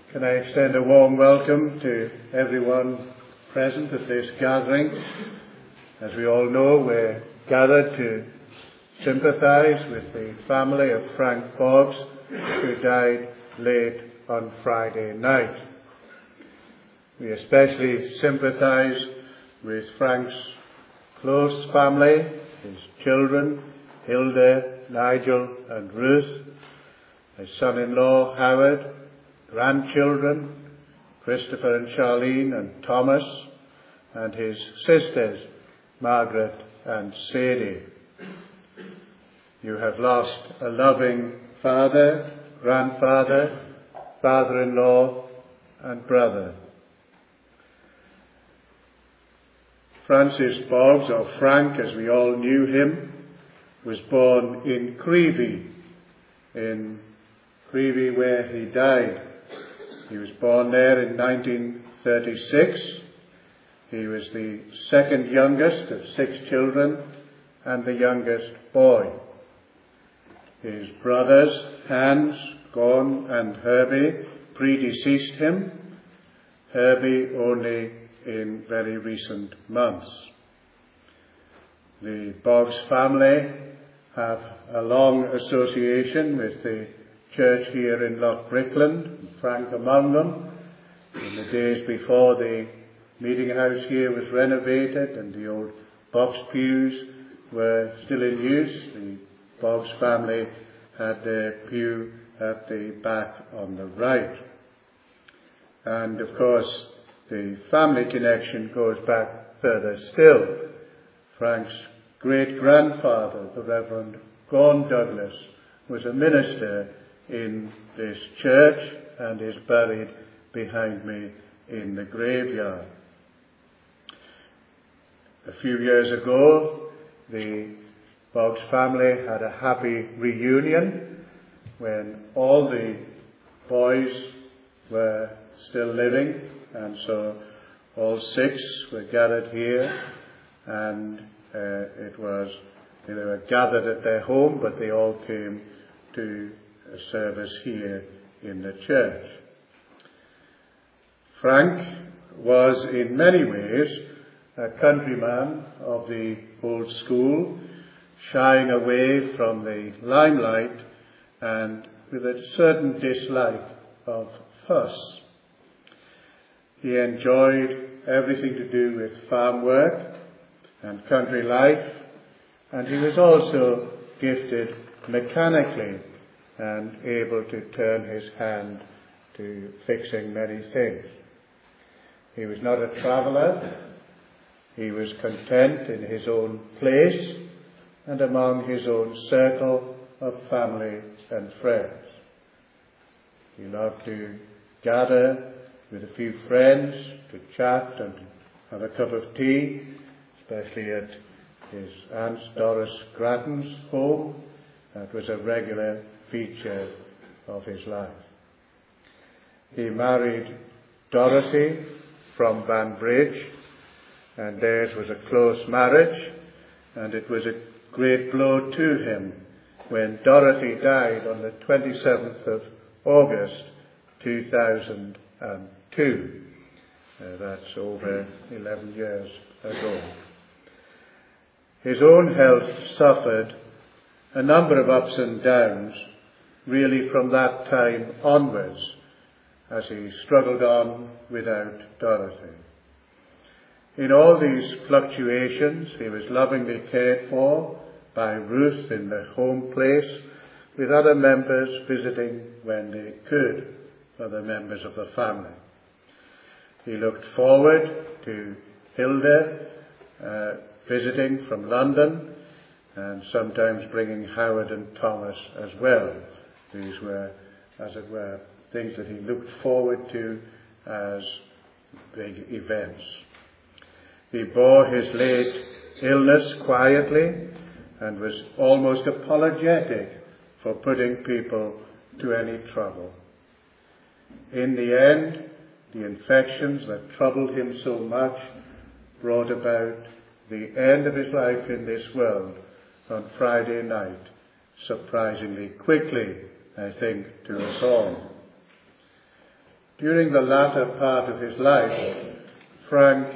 Can I extend a warm welcome to everyone present at this gathering. As we all know, we're gathered to sympathise with the family of Frank Boggs, who died late on Friday night. We especially sympathise with Frank's close family, his children, Hilda, Nigel and Ruth, his son-in-law Howard, grandchildren, Christopher and Charlene and Thomas, and his sisters, Margaret and Sadie. You have lost a loving father, grandfather, father-in-law and brother. Francis Boggs, or Frank as we all knew him, was born in Creevy where he died. He was born there in 1936. He was the second youngest of 6 children and the youngest boy. His brothers, Hans, Gorn and Herbie, predeceased him, Herbie only in very recent months. The Boggs family have a long association with the church here in Loch Brickland, Frank among them. In the days before the meeting house here was renovated and the old box pews were still in use, the Boggs family had their pew at the back on the right. And of course, the family connection goes back further still. Frank's great-grandfather, the Reverend Gorn Douglas, was a minister in this church and is buried behind me in the graveyard. A few years ago, the Boggs family had a happy reunion when all the boys were still living, and so all 6 were gathered here, and they were gathered at their home, but they all came to a service here in the church. Frank was in many ways a countryman of the old school, shying away from the limelight and with a certain dislike of fuss. He enjoyed everything to do with farm work and country life, and he was also gifted mechanically and able to turn his hand to fixing many things. He was not a traveller. He was content in his own place and among his own circle of family and friends. He loved to gather with a few friends to chat and have a cup of tea, especially at his Aunt Doris Grattan's home. That was a regular feature of his life. He married Dorothy from Banbridge, and theirs was a close marriage, and it was a great blow to him when Dorothy died on the 27th of August 2002. That's over 11 years ago. His own health suffered a number of ups and downs really from that time onwards as he struggled on without Dorothy. In all these fluctuations, he was lovingly cared for by Ruth in the home place, with other members visiting when they could, other members of the family. He looked forward to Hilda visiting from London, and sometimes bringing Howard and Thomas as well. These were, as it were, things that he looked forward to as big events. He bore his late illness quietly and was almost apologetic for putting people to any trouble. In the end, the infections that troubled him so much brought about the end of his life in this world on Friday night, surprisingly quickly, I think, to us all. during the latter part of his life, Frank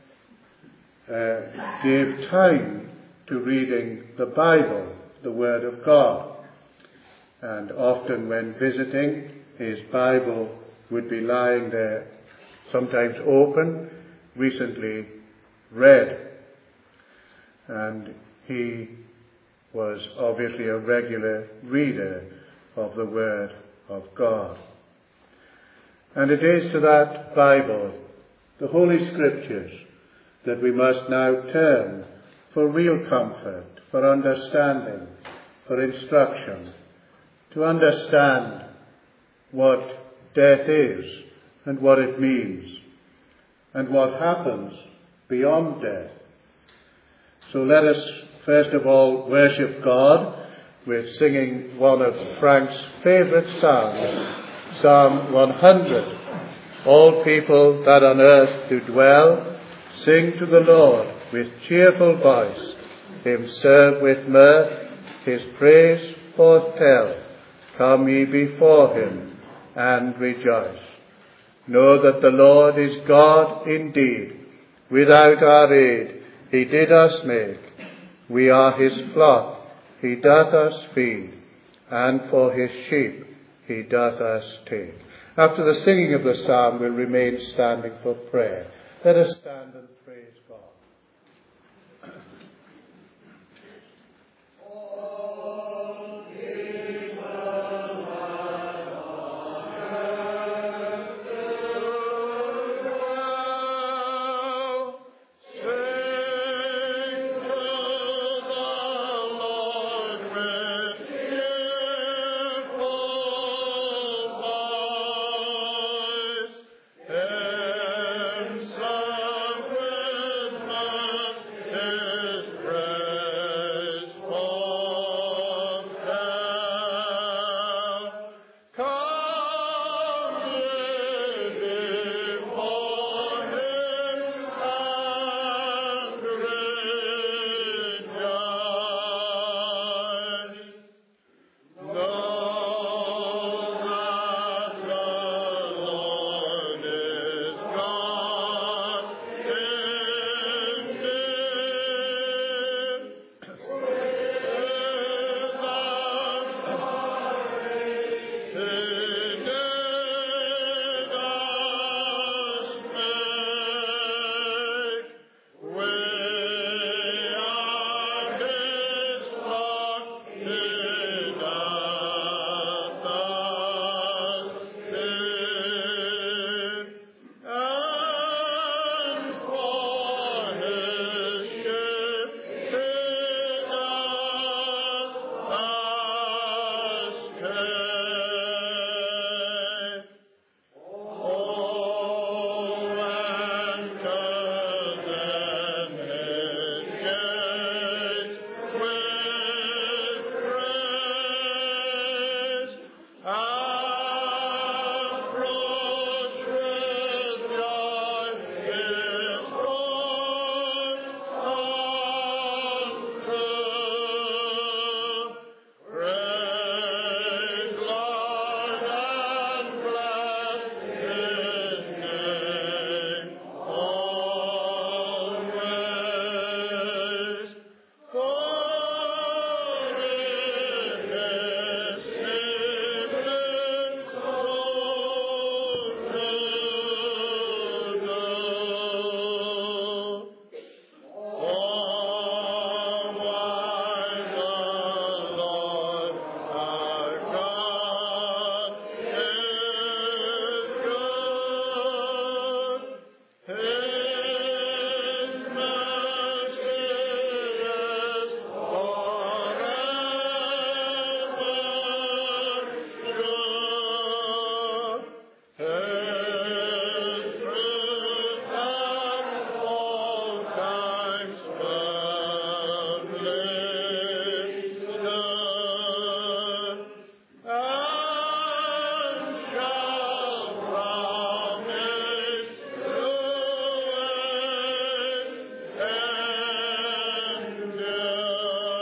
gave time to reading the Bible, the Word of God. And often when visiting, his Bible would be lying there, sometimes open, recently read. And he was obviously a regular reader of the Word of God. And it is to that Bible, the Holy Scriptures, that we must now turn for real comfort, for understanding, for instruction, to understand what death is and what it means, and what happens beyond death. So let us first of all worship God with singing one of Frank's favourite psalms, Psalm 100. All people that on earth do dwell, sing to the Lord with cheerful voice, him serve with mirth, his praise forth tell. Come ye before him and rejoice. Know that the Lord is God indeed. Without our aid he did us make. We are his flock, he doth us feed, and for his sheep he doth us take. After the singing of the psalm, we'll remain standing for prayer. Let us stand and praise God.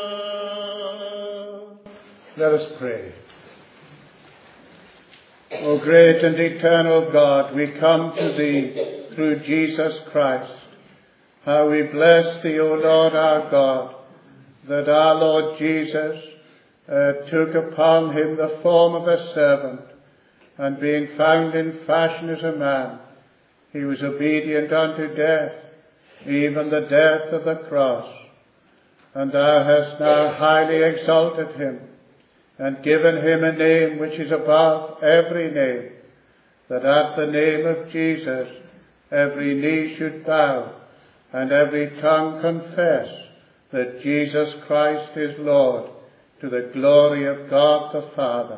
Let us pray. O O great and eternal God, we come to thee through Jesus Christ. How we bless thee, O Lord our God, that our Lord Jesus took upon him the form of a servant, and being found in fashion as a man, he was obedient unto death, even the death of the cross. And thou hast now highly exalted him, and given him a name which is above every name, that at the name of Jesus every knee should bow, and every tongue confess that Jesus Christ is Lord, to the glory of God the Father.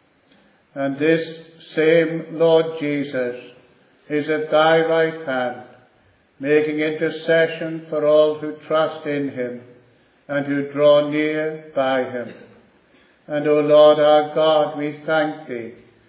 And this same Lord Jesus is at thy right hand, making intercession for all who trust in him and who draw near by him. And, O Lord our God, we thank thee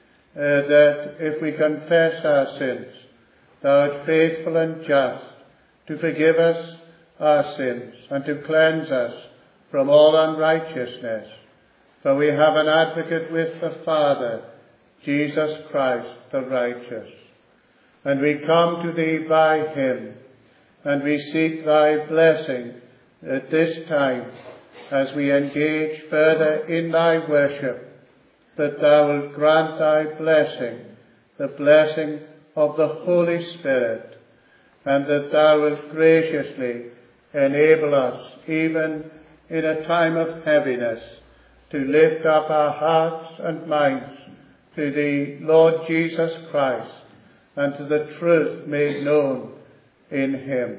that if we confess our sins, thou art faithful and just to forgive us our sins and to cleanse us from all unrighteousness. For we have an advocate with the Father, Jesus Christ the righteous. And we come to thee by him, and we seek thy blessing at this time as we engage further in thy worship, that thou wilt grant thy blessing, the blessing of the Holy Spirit, and that thou wilt graciously enable us, even in a time of heaviness, to lift up our hearts and minds to the Lord Jesus Christ and to the truth made known in him.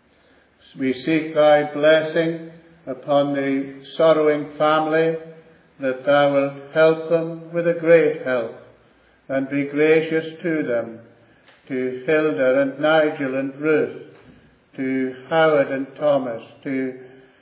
We seek thy blessing upon the sorrowing family, that thou wilt help them with a great help, and be gracious to them, to Hilda and Nigel and Ruth, to Howard and Thomas, to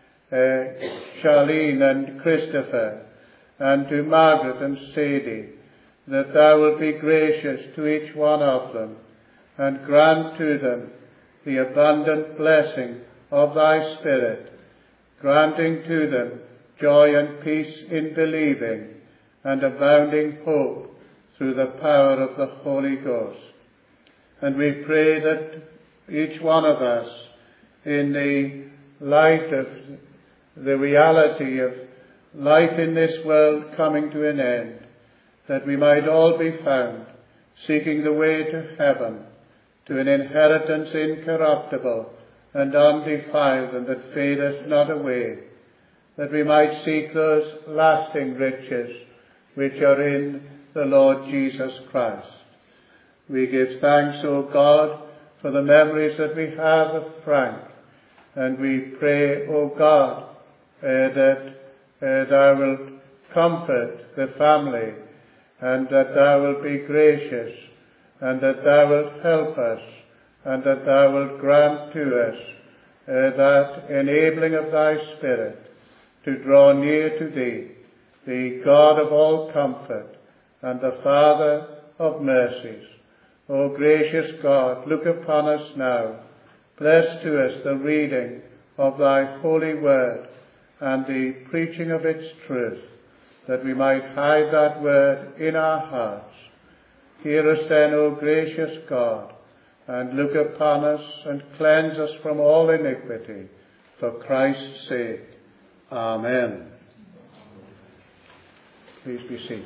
Charlene and Christopher, and to Margaret and Sadie, that thou wilt be gracious to each one of them, and grant to them the abundant blessing of thy Spirit, granting to them joy and peace in believing, and abounding hope through the power of the Holy Ghost. And we pray that each one of us, in the light of the reality of life in this world coming to an end, that we might all be found seeking the way to heaven, to an inheritance incorruptible and undefiled, and that fadeth not away, that we might seek those lasting riches which are in the Lord Jesus Christ. We give thanks, O God, for the memories that we have of Frank, and we pray, O God, that thou wilt comfort the family, and that thou wilt be gracious, and that thou wilt help us, and that thou wilt grant to us that enabling of thy Spirit to draw near to thee, the God of all comfort, and the Father of mercies. O gracious God, look upon us now. Bless to us the reading of thy holy word and the preaching of its truth, that we might hide that word in our hearts. Hear us then, O gracious God, and look upon us and cleanse us from all iniquity, for Christ's sake. Amen. Please be seated.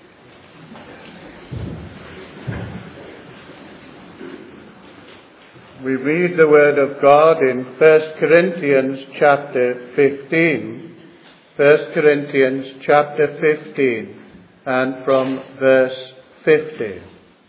We read the word of God in 1 Corinthians chapter 15. 1 Corinthians chapter 15 and from verse 50.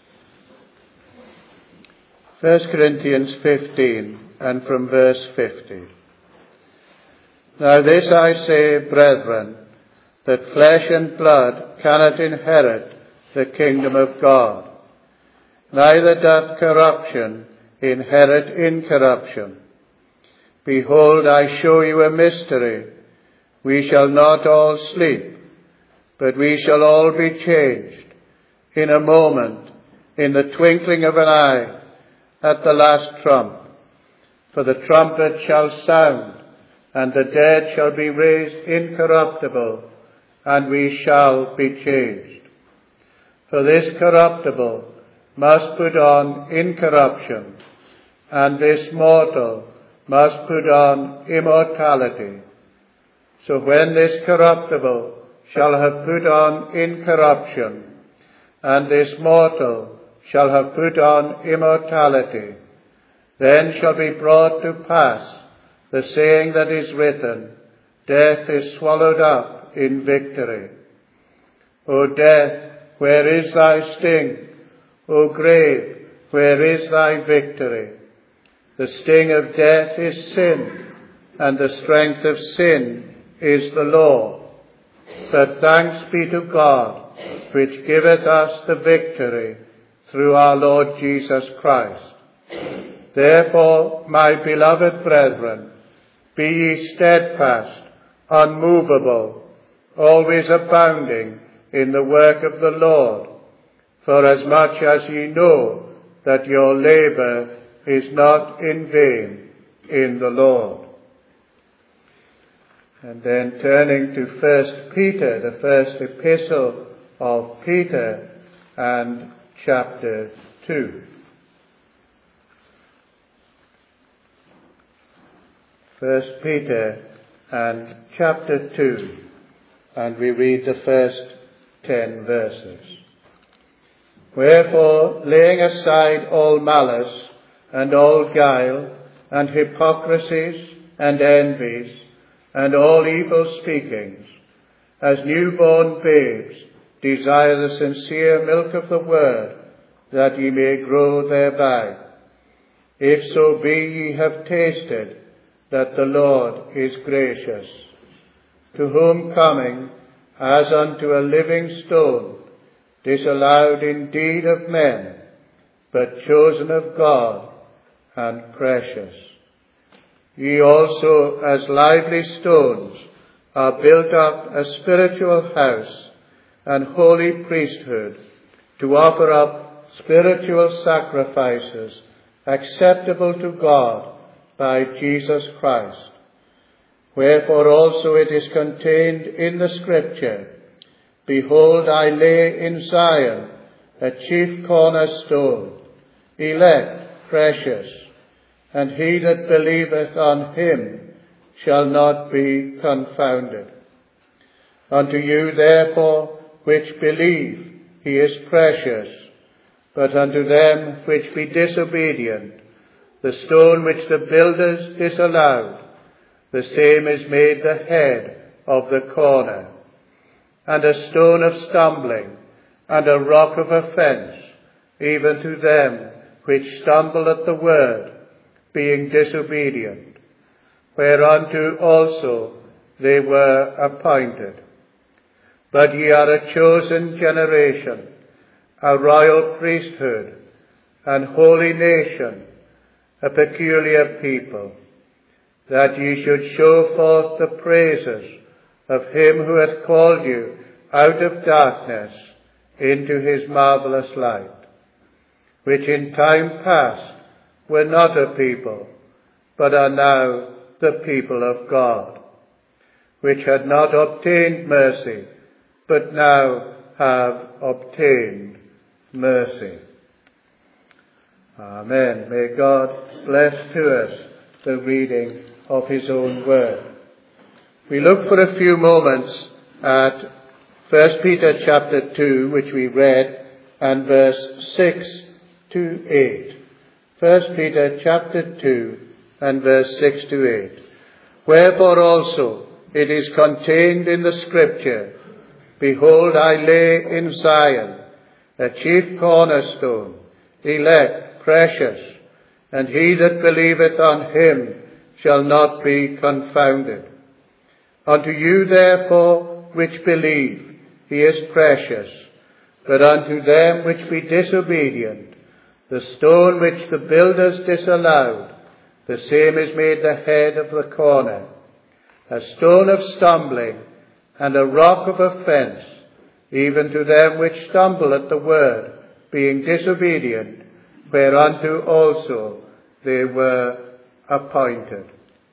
1 Corinthians 15 and from verse 50. Now this I say, brethren, that flesh and blood cannot inherit the kingdom of God, neither doth corruption inherit incorruption. Behold, I show you a mystery. We shall not all sleep, but we shall all be changed in a moment, in the twinkling of an eye, at the last trump. For the trumpet shall sound, and the dead shall be raised incorruptible, and we shall be changed. For this corruptible must put on incorruption, and this mortal must put on immortality. So when this corruptible shall have put on incorruption, and this mortal shall have put on immortality, then shall be brought to pass the saying that is written, Death is swallowed up in victory. O death, where is thy sting? O grave, where is thy victory? The sting of death is sin, and the strength of sin is the law. But thanks be to God, which giveth us the victory through our Lord Jesus Christ. Therefore, my beloved brethren, be ye steadfast, unmovable, always abounding in the work of the Lord, for as much as ye know that your labour is not in vain in the Lord. And then turning to 1 Peter, the first epistle of Peter, and chapter 2. 1 Peter and chapter 2, and we read the first 10 verses. Wherefore, laying aside all malice, and all guile, and hypocrisies, and envies, and all evil speakings, as newborn babes, desire the sincere milk of the word, that ye may grow thereby. If so be ye have tasted that the Lord is gracious, to whom coming as unto a living stone, disallowed indeed of men, but chosen of God and precious. Ye also, as lively stones, are built up a spiritual house and holy priesthood, to offer up spiritual sacrifices acceptable to God by Jesus Christ. Wherefore also it is contained in the Scripture, Behold, I lay in Zion a chief cornerstone, elect, precious, and he that believeth on him shall not be confounded. Unto you therefore which believe he is precious, but unto them which be disobedient, the stone which the builders disallowed, the same is made the head of the corner, and a stone of stumbling, and a rock of offence, even to them which stumble at the word, being disobedient, whereunto also they were appointed. But ye are a chosen generation, a royal priesthood, an holy nation, a peculiar people, that ye should show forth the praises of him who hath called you out of darkness into his marvellous light, which in time past were not a people, but are now the people of God, which had not obtained mercy, but now have obtained mercy. Amen. May God bless to us the reading of his own word. We look for a few moments at 1 Peter chapter 2, which we read, and verse 6 to 8. 1 Peter chapter 2 and verse 6 to 8. Wherefore also it is contained in the Scripture, Behold, I lay in Zion a chief cornerstone, elect, precious, and he that believeth on him shall not be confounded. Unto you therefore which believe, he is precious, but unto them which be disobedient, the stone which the builders disallowed, the same is made the head of the corner, a stone of stumbling, and a rock of offence, even to them which stumble at the word, being disobedient, whereunto also they were appointed.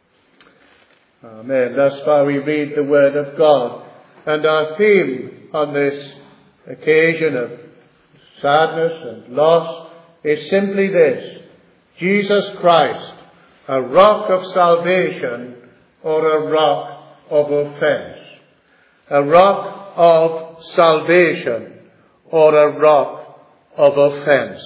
Amen. Thus far we read the word of God, and our theme on this occasion of sadness and loss is simply this: Jesus Christ, a rock of salvation or a rock of offense. A rock of salvation or a rock of offense.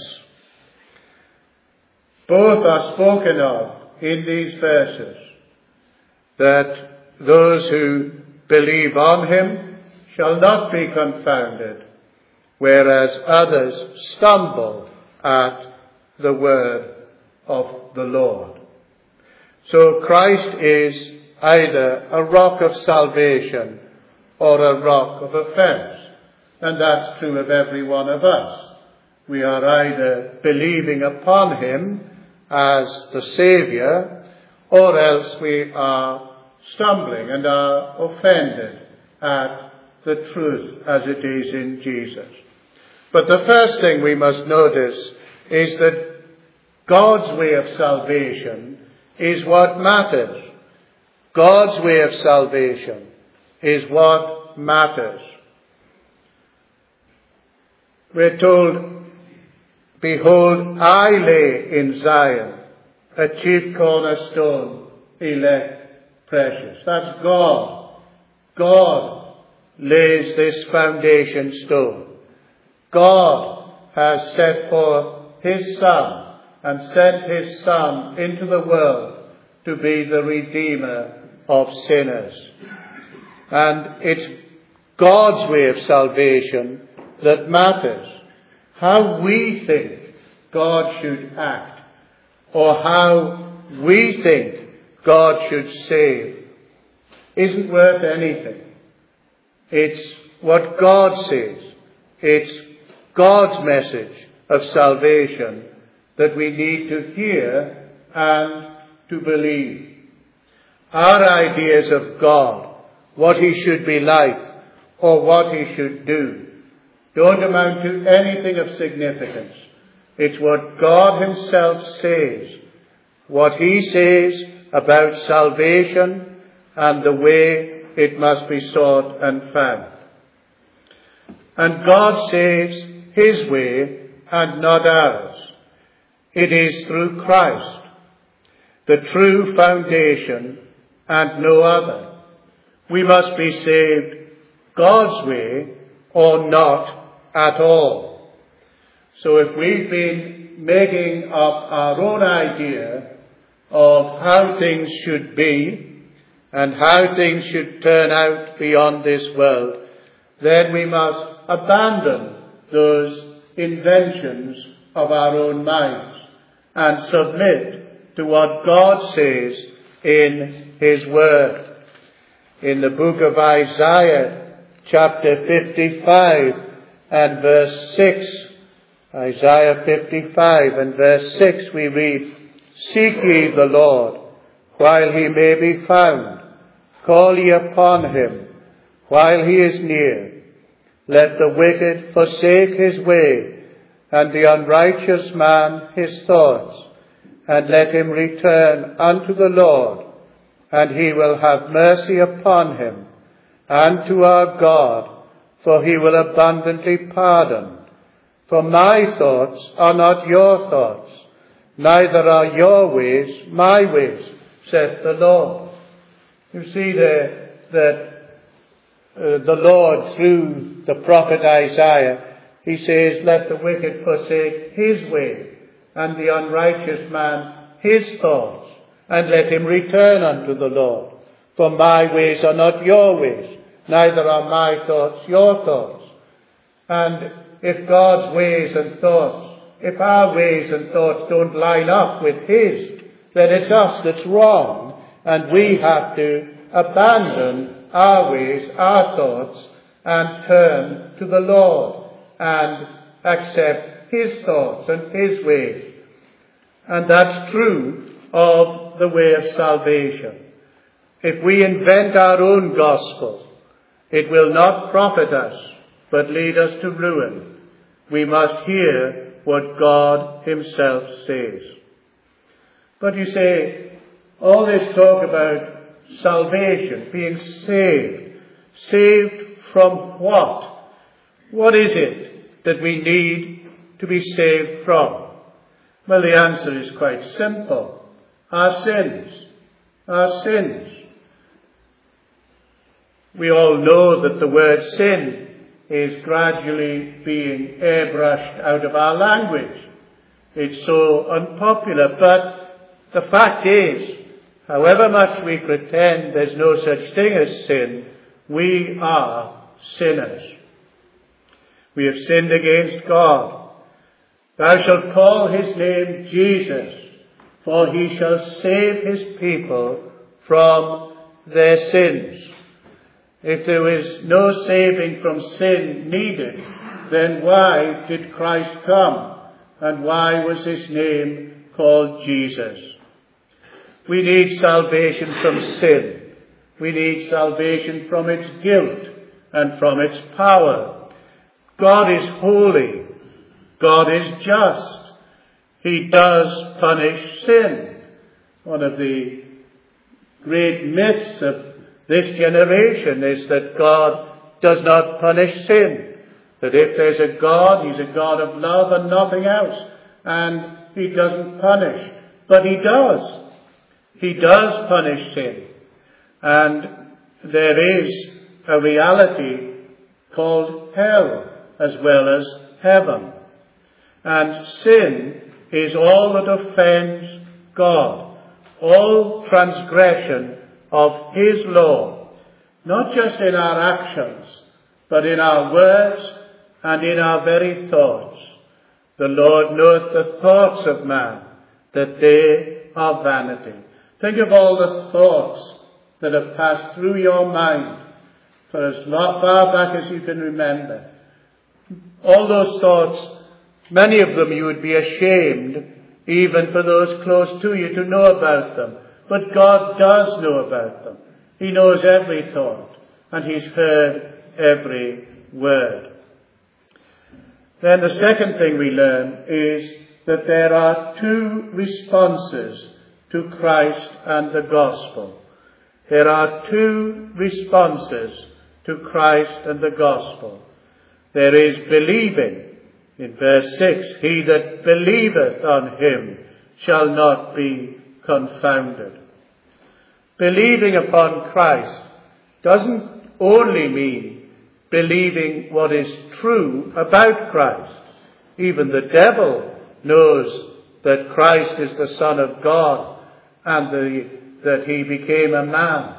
Both are spoken of in these verses, that those who believe on him shall not be confounded, whereas others stumble at the word of the Lord. So Christ is either a rock of salvation or a rock of offense. And that's true of every one of us. We are either believing upon him as the Saviour, or else we are stumbling and are offended at the truth as it is in Jesus. But the first thing we must notice is that God's way of salvation is what matters. God's way of salvation is what matters. We're told, behold, I lay in Zion a chief cornerstone, elect, precious. That's God. God lays this foundation stone. God has set forth his Son and sent his Son into the world to be the Redeemer of sinners. And it's God's way of salvation that matters. How we think God should act, or how we think God should save, isn't worth anything. It's what God says. It's God's message of salvation that we need to hear and to believe. Our ideas of God, what he should be like, or what he should do, don't amount to anything of significance. It's what God himself says, what he says about salvation and the way it must be sought and found. And God saves his way and not ours. It is through Christ, the true foundation and no other. We must be saved God's way or not at all. So if we've been making up our own idea of how things should be and how things should turn out beyond this world, then we must abandon those inventions of our own minds and submit to what God says in his word. In the book of Isaiah, chapter 55 and verse 6, Isaiah 55 and verse 6, we read, Seek ye the Lord while he may be found. Call ye upon him while he is near. Let the wicked forsake his way, and the unrighteous man his thoughts, and let him return unto the Lord, and he will have mercy upon him, and to our God, for he will abundantly pardon. For my thoughts are not your thoughts, neither are your ways my ways, saith the Lord. You see there that the Lord, through the prophet Isaiah, he says, let the wicked forsake his way, and the unrighteous man his thoughts, and let him return unto the Lord. For my ways are not your ways, neither are my thoughts your thoughts. And if God's ways and thoughts, if our ways and thoughts don't line up with his, then it's us that's wrong, and we have to abandon our ways, our thoughts, and turn to the Lord and accept his thoughts and his ways. And that's true of the way of salvation. If we invent our own gospel, it will not profit us, but lead us to ruin. We must hear what God himself says. But you say, all this talk about salvation, being saved. Saved from what? What is it that we need to be saved from? Well, the answer is quite simple. Our sins. Our sins. We all know that the word sin is gradually being airbrushed out of our language. It's so unpopular, but the fact is, however much we pretend there's no such thing as sin, we are sinners. We have sinned against God. Thou shalt call his name Jesus, for he shall save his people from their sins. If there was no saving from sin needed, then why did Christ come? And why was his name called Jesus? We need salvation from sin. We need salvation from its guilt and from its power. God is holy. God is just. He does punish sin. One of the great myths of this generation is that God does not punish sin. That if there's a God, he's a God of love and nothing else. And he doesn't punish. But he does. He does punish sin. And there is a reality called hell as well as heaven. And sin is all that offends God. All transgression of his law. Not just in our actions, but in our words and in our very thoughts. The Lord knoweth the thoughts of man, that they are vanity. Think of all the thoughts that have passed through your mind for as far back as you can remember. All those thoughts, many of them you would be ashamed, even for those close to you, to know about them. But God does know about them. He knows every thought, and he's heard every word. Then the second thing we learn is that there are two responses to Christ and the gospel. There are two responses to Christ and the gospel. There is believing. In verse 6, he that believeth on him shall not be confounded. Believing upon Christ doesn't only mean believing what is true about Christ. Even the devil knows that Christ is the Son of God and that he became a man.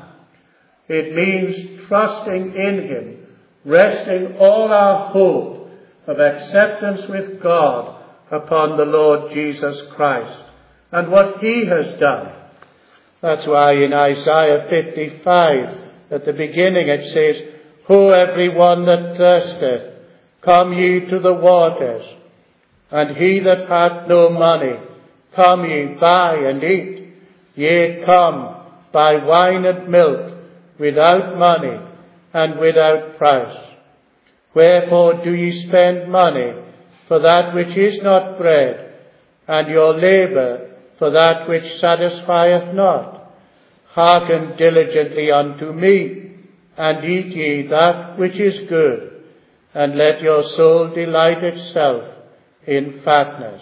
It means trusting in him, resting all our hope of acceptance with God upon the Lord Jesus Christ and what he has done. That's why in Isaiah 55, at the beginning it says, Ho, every one that thirsteth, come ye to the waters, and he that hath no money, come ye, buy and eat. Yea, come, buy wine and milk, without money and without price. Wherefore do ye spend money for that which is not bread, and your labour for that which satisfieth not? Hearken diligently unto me, and eat ye that which is good, and let your soul delight itself in fatness.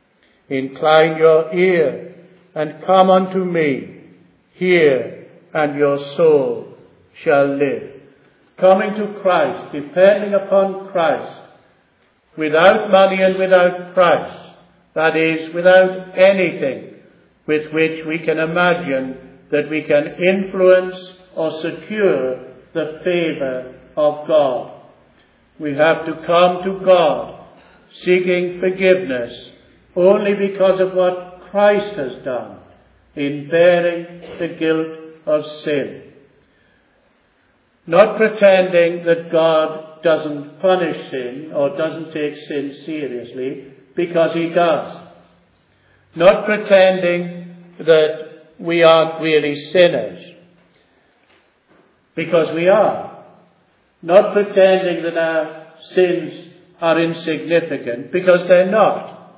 Incline your ear, and come unto me. Hear, and your soul shall live. Coming to Christ, depending upon Christ, without money and without price, that is, without anything with which we can imagine that we can influence or secure the favour of God. We have to come to God seeking forgiveness only because of what Christ has done in bearing the guilt of sin. Not pretending that God doesn't punish sin or doesn't take sin seriously, because he does. Not pretending that we aren't really sinners, because we are. Not pretending that our sins are insignificant, because they're not.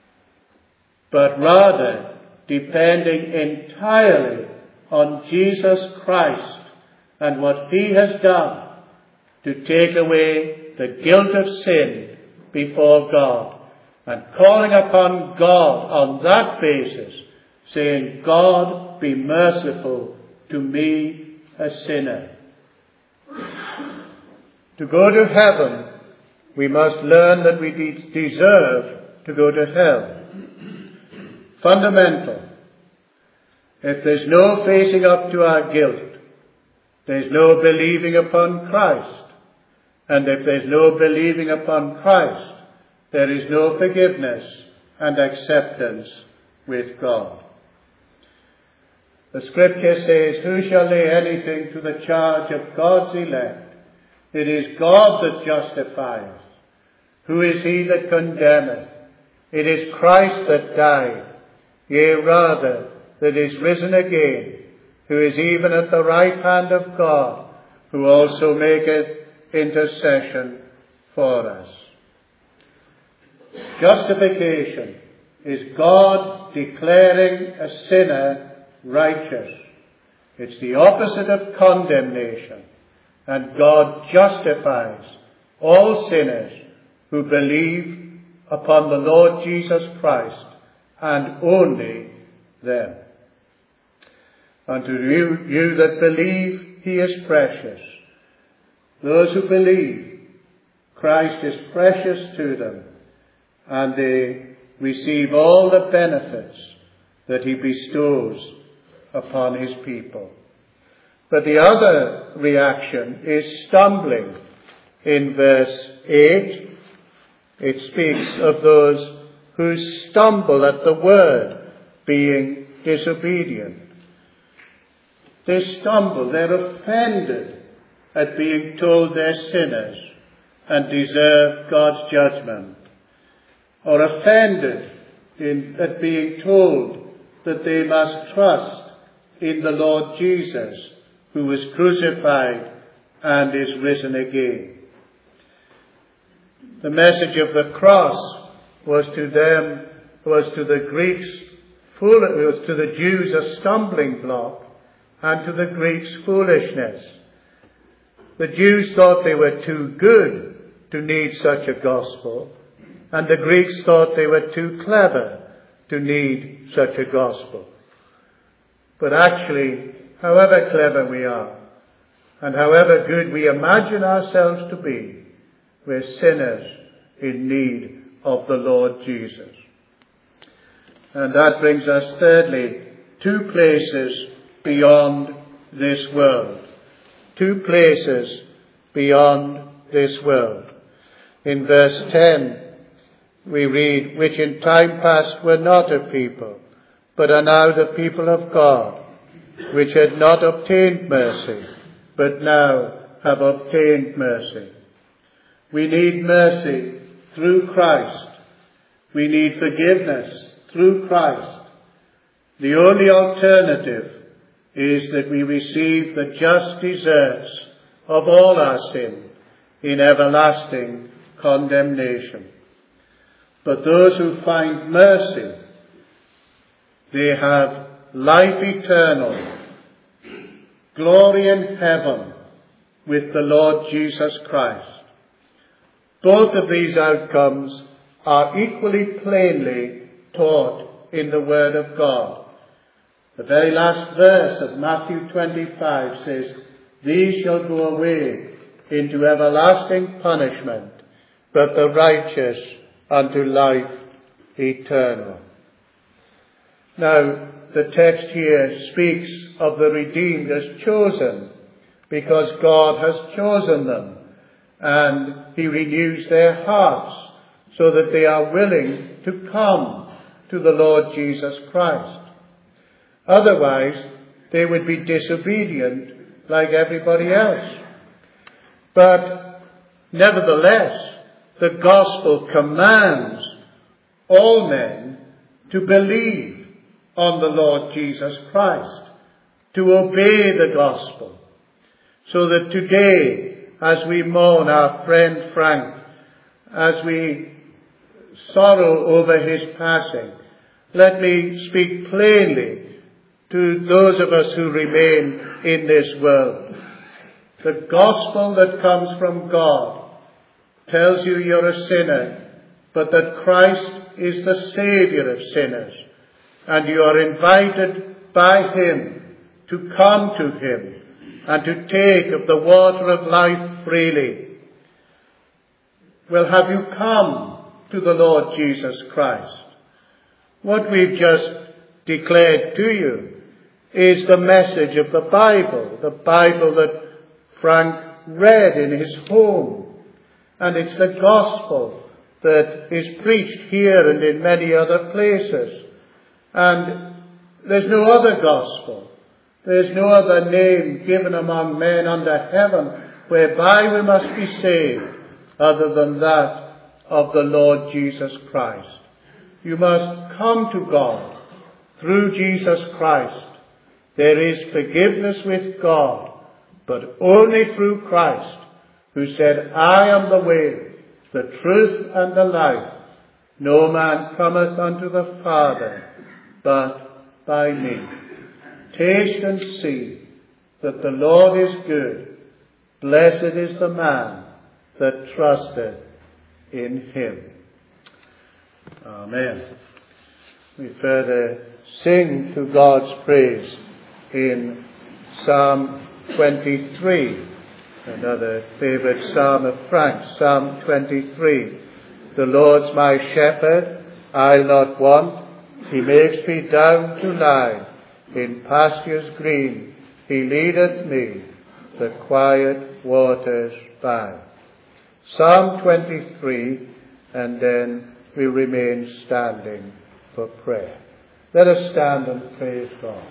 But rather depending entirely on Jesus Christ and what he has done to take away the guilt of sin before God. and calling upon God on that basis, saying, God, be merciful to me, a sinner. To go to heaven, we must learn that we deserve to go to hell. Fundamental. If there's no facing up to our guilt, there's no believing upon Christ. And if there's no believing upon Christ, there is no forgiveness and acceptance with God. The scripture says, who shall lay anything to the charge of God's elect? It is God that justifies. Who is he that condemneth? It is Christ that died, yea rather, that is risen again, who is even at the right hand of God, who also maketh intercession for us. Justification is God declaring a sinner righteous. It's the opposite of condemnation. And God justifies all sinners who believe upon the Lord Jesus Christ, and only them. Unto you that believe, he is precious. Those who believe, Christ is precious to them, and they receive all the benefits that he bestows upon his people. But the other reaction is stumbling. In verse 8, it speaks of those who stumble at the word, being disobedient. They stumble, they're offended at being told they're sinners and deserve God's judgment, or offended at being told that they must trust in the Lord Jesus, who was crucified and is risen again. The message of the cross was to the Greeks, was to the Jews a stumbling block, and to the Greeks foolishness. The Jews thought they were too good to need such a gospel, and the Greeks thought they were too clever to need such a gospel. But actually, however clever we are, and however good we imagine ourselves to be, we're sinners in need of the Lord Jesus. And that brings us thirdly, two places beyond this world. Two places beyond this world. In verse 10, we read, which in time past were not a people, but are now the people of God, which had not obtained mercy, but now have obtained mercy. We need mercy through Christ. We need forgiveness through Christ. The only alternative is that we receive the just deserts of all our sin in everlasting condemnation. But those who find mercy, they have life eternal, glory in heaven with the Lord Jesus Christ. Both of these outcomes are equally plainly taught in the Word of God. The very last verse of Matthew 25 says, these shall go away into everlasting punishment, but the righteous unto life eternal. Now, the text here speaks of the redeemed as chosen, because God has chosen them, and he renews their hearts so that they are willing to come to the Lord Jesus Christ. Otherwise, they would be disobedient like everybody else. But nevertheless, the gospel commands all men to believe on the Lord Jesus Christ, to obey the gospel. So that today, as we mourn our friend Frank, as we sorrow over his passing, let me speak plainly to those of us who remain in this world. The gospel that comes from God tells you you're a sinner, but that Christ is the Saviour of sinners, and you are invited by him to come to him and to take of the water of life freely. Well, have you come to the Lord Jesus Christ? What we've just declared to you is the message of the Bible that Frank read in his home. And it's the gospel that is preached here and in many other places. And there's no other gospel. There's no other name given among men under heaven whereby we must be saved other than that of the Lord Jesus Christ. You must come to God through Jesus Christ. There is forgiveness with God, but only through Christ, who said, I am the way, the truth, and the life. No man cometh unto the Father but by me. Taste and see that the Lord is good. Blessed is the man that trusteth in him. Amen. We further sing to God's praise in Psalm 23, another favourite psalm of Frank's, Psalm 23. The Lord's my shepherd, I'll not want. He makes me down to lie in pastures green. He leadeth me the quiet waters by. Psalm 23, and then we remain standing for prayer. Let us stand and praise God.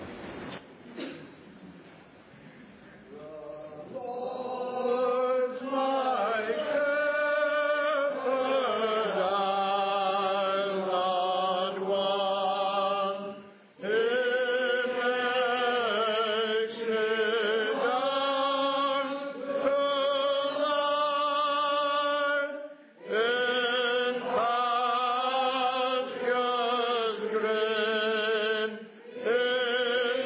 Hey!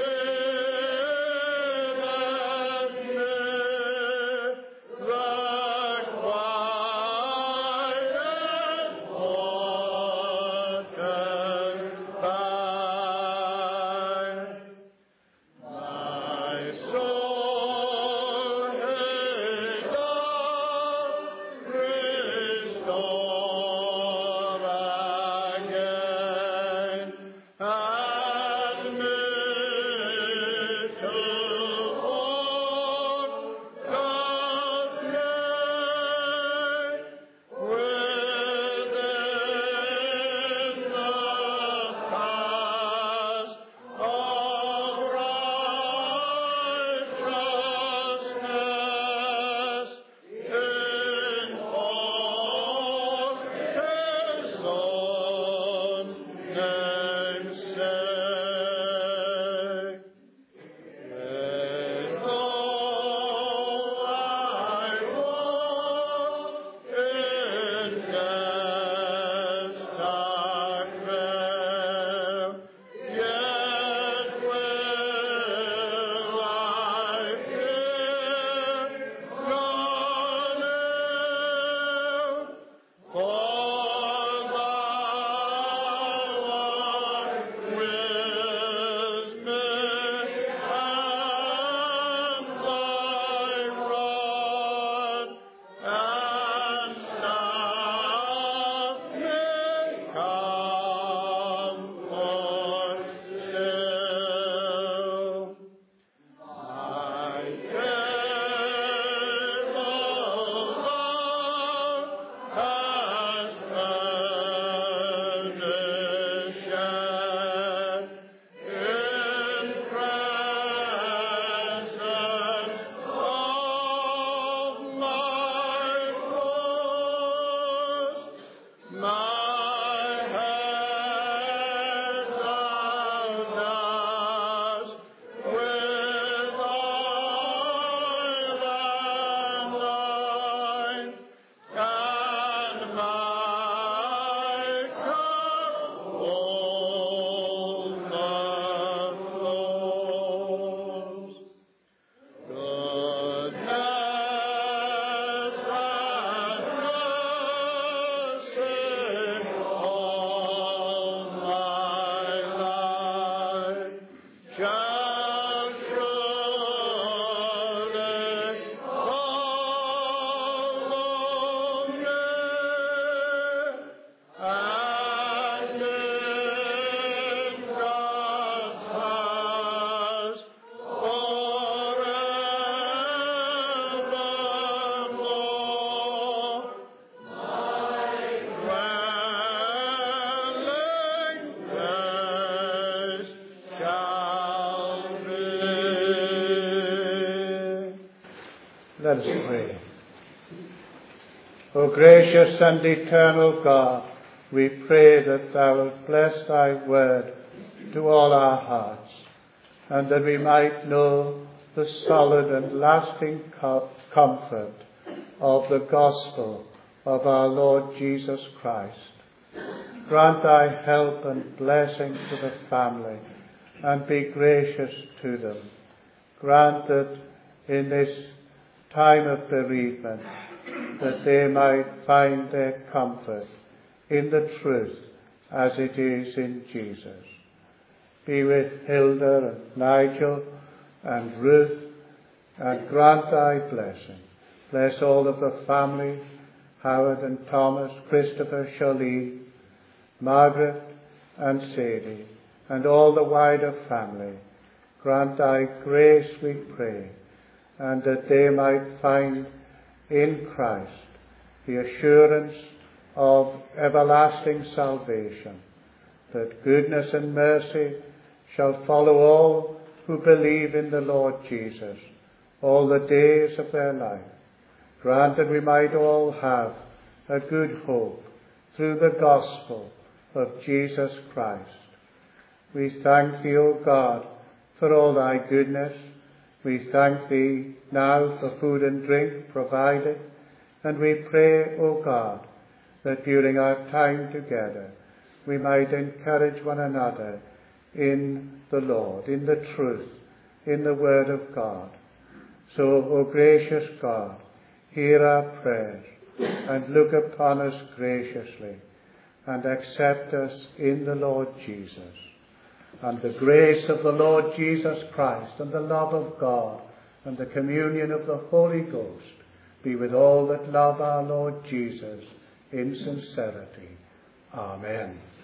Let us pray. O gracious and eternal God, we pray that thou wilt bless thy word to all our hearts, and that we might know the solid and lasting comfort of the gospel of our Lord Jesus Christ. Grant thy help and blessing to the family, and be gracious to them. Grant that in this time of bereavement, that they might find their comfort in the truth as it is in Jesus. Be with Hilda and Nigel and Ruth, and grant thy blessing. Bless all of the family, Howard and Thomas, Christopher, Charlene, Margaret and Sadie, and all the wider family. Grant thy grace, we pray, and that they might find in Christ the assurance of everlasting salvation, that goodness and mercy shall follow all who believe in the Lord Jesus all the days of their life. Grant that we might all have a good hope through the gospel of Jesus Christ. We thank thee, O God, for all thy goodness. We thank thee now for food and drink provided, and we pray, O God, that during our time together we might encourage one another in the Lord, in the truth, in the word of God. So, O gracious God, hear our prayers and look upon us graciously and accept us in the Lord Jesus. And the grace of the Lord Jesus Christ and the love of God and the communion of the Holy Ghost be with all that love our Lord Jesus in sincerity. Amen.